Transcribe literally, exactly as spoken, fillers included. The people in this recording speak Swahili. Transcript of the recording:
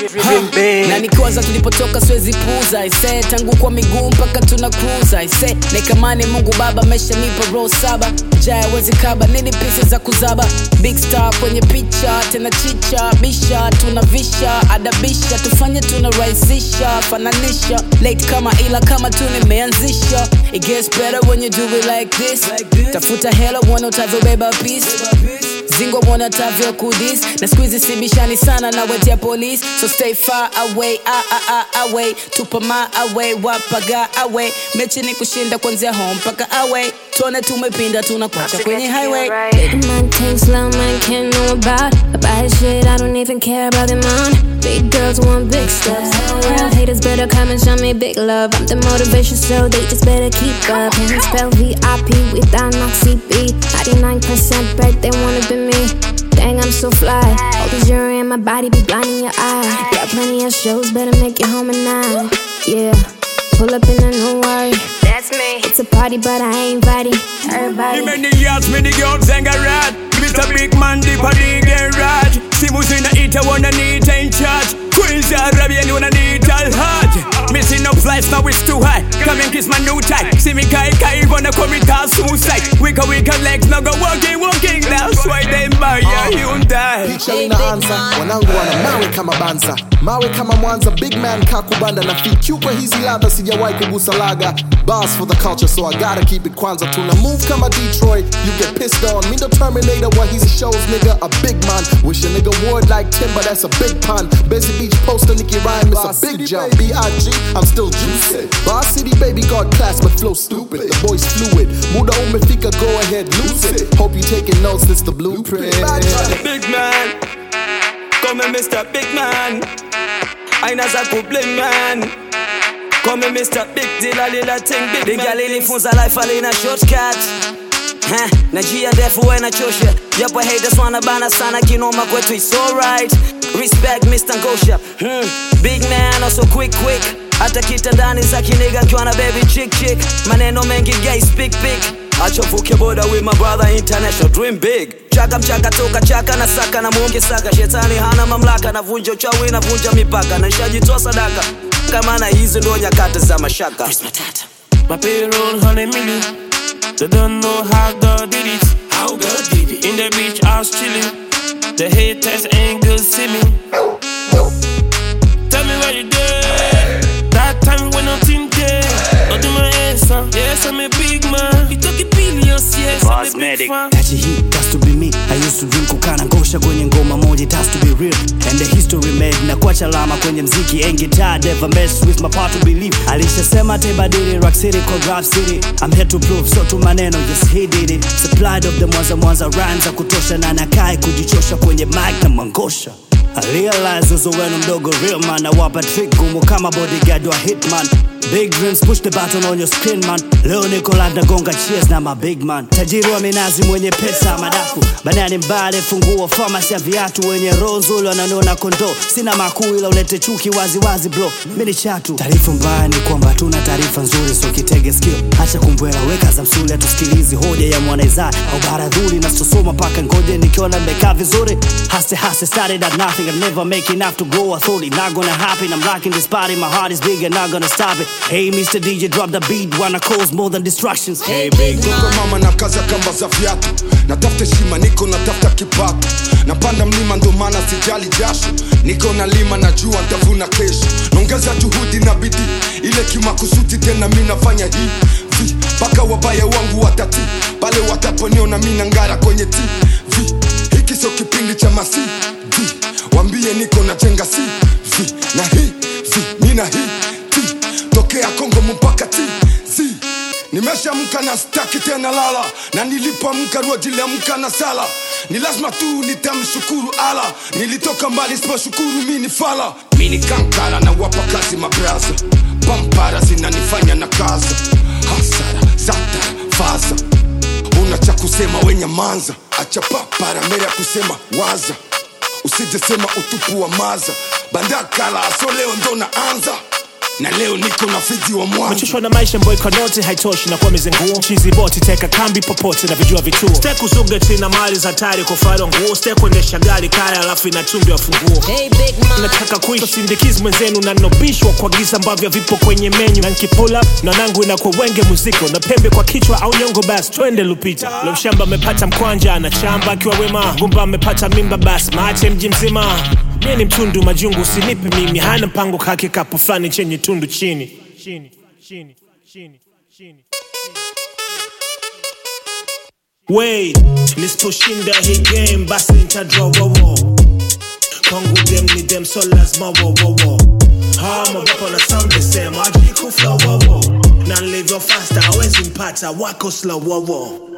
Na nikwaza tulipotoka siwezi puza ise tangu kwa miguu mpaka tuna cruise ise nikamani Mungu Baba ameshanipa roho saba jaya wezi kaba nini pieces za kuzaba big star kwenye picha tena chicha bisha tunavisha adabisha tufanye tunarahisisha fananisha late kama ila kama tu nimeanzisha it gets better when you do it like this tafuta hela wana utavobeba peace Zingo mwana tavyo kudis na squeeze sibishani sana na wetia police so stay far away ah ah ah away tupa ma away wapaga away mechi ni kushinda kwanzia home paka away tuone tumepinda tunakuacha kwenye highway big man things slow man can't know about about shit I don't even care about them on big girls want big stuff real haters better come and show me big love I'm the motivation so they just better keep up and spell V I P without no C B ninety-nine percent bet they wanna be me dang I'm so fly all the jewelry in my body be blinding your eye got plenty of shows better make it home at night yeah pull up in a no worry that's me it's a party but I ain't inviting everybody many years many girls hang around Mister Big Man deep a dig and raj Simusina eat a wanna need in charge Queens Arabian wanna need all hard Missing up flights now it's too high Come and kiss my new tie See me kai kai wanna commit a suicide Wiggle wiggle legs now go walking walking That's why they buy a Hyundai Picha ina anza wanangu wana mawe kama banza mawe kama Mwanza big man kakubanda na fikiu kwa hizi ladha sijawahi kugusa laga Boss for the culture so I gotta keep it kwanza tuna move kama Detroit you get pissed on me the Terminator what he's a shows nigga a big man wish a nigga word like Timber that's a big pun Busy Beach poster Nicky Rhyme it's a big jump B I G I'm still juicing Boss City baby got class but flow stupid the boy's fluid muda umefika go ahead lose it hope you taking notes it's the blueprint Big man come and Mister Big Man aina za kublim man come and Mister Big Deal a little thing big big girl ilifunza life alina shortcut Huh, na jia ndefu we na chosha Yapo haters wanabana sana kinoma kwetu it's alright Respect Mister Ngosha hmm. Big man also quick quick Hata kitandani za kiniga nkiwa na baby chick chick Maneno mengi gay speak big Achovuke boda with my brother international dream big Chaka mchaka toka chaka na saka na mungi saka Shetani hana mamlaka na vunja uchawi na vunja mipaka Na nishajitoa sadaka Kama na hizi ndo nyakati za mashaka My payroll hundred million They don't know how God did it. How God did it. In the beach, I was chilling. The haters ain't good see me. Tell me what you did. That time when nothing there. Don't do my answer. Yes, I'm a big man. You talking billions, yes, I'm a big fan. Tachi hii, has to be me. I used to drink kukana ngosha kwenye ngoma moja. It has to be real. And the history made. Na kuacha lama kwenye mziki. Ain't guitar, never mess with my part to believe. Alisha sema tebadili, rock city called rap city. I'm here to prove, so tu maneno, yes he did it. Supplied of the mwanza mwanza rhymes za kutosha. Na nakai kujichosha kwenye mic na mangosha. I realize uzo wenu mdogo real man. Na wapa trick gumu kama bodyguard wa hitman. Big dreams push the button on your screen man. Leo niko landa gonga cheers na my big man. Tajiri wa minazi mwenye pesa madafu. Banani mbale funguo pharmacy ya viatu. Wenye roho nzuri wananona kondo. Sina makuu ila ulete chuki wazi wazi bro. Mini chatu. Taarifa mbaya ni kwamba tuna taarifa nzuri so kitege skill. Acha kumbwela weka za msuli atusikilizi hoja ya mwanaiza. Au baradhuli na sosoma paka ngoje nikiona mbeka vizuri. Hase hase started at nothing and never make enough to grow. I thought it not gonna happen. I'm rocking this party my heart is big and not gonna stop it. Hey Mister D J drop the beat wanna cause more than distractions. Hey big Niko mama na kaza kamba za viatu. Natafuta shima niko natafuta kipato. Napanda mlima ndo maana sijali jasho. Niko na lima na jua nitavuna kesho. Naongeza juhudi na bidii. Ile kimakusudi tena mimi nafanya hii. Vi paka wabaya wangu watati. Pale wataponiona mimi nangara kwenye T V. Hiki sio kipindi cha masi. Vi waambie niko najenga si. Vi na hii vi mimi na hii. Tokea Kongo mpaka T Z Nimeshamka na staki tena lala. Na nilipoamka niliamka na sala. Ni lazima tu nitamshukuru Allah. Nilitoka mbali siposhukuru mimi ni fala. Mimi ni kankara na wapa kazi mabraza. Pampara zinanifanya na kaza. Hasara, zata, faza. Una cha kusema wenye manza. Acha papara mere kusema waza. Usije sema utupu wa maza. Bandakala so leo ndo naanza. na leo niko na fizi wa mwanzo. Machoshwa na maisha mboy konote haitoshi na kwa mizenguo. Chizi boti teka kambi popote na vijua vituo. Steku zuga tina mali za tari kufaro nguo. Steku endesha gari kaya alafu inatumbi wa funguo. Hey big man, nataka kuisha sindikizi mwenzenu na nobishwa kwa giza ambavyo vipo kwenye menu. Na nkipull up na nangu ina kwa wenge muziko. Na pembe kwa kichwa au nyongo bas twende Lupita. Lo mshamba mepata mkwanja na chamba kiwa wema. Gumba mepata mimba bas maache mji mzima. Mie ni mtundu majungu usinipe mimi. Hana mpango kake kapu flani chenye tundu chini. Chini, chini, chini, chini. Wait, nisiposhinda hii game basi nitadraw wo wo. Kwangu dem ni dem so lazima wo wo wo. Hama wapo na sound the same, aji kufla wo wo. Na live faster hawezi mpata wako slow wo wo.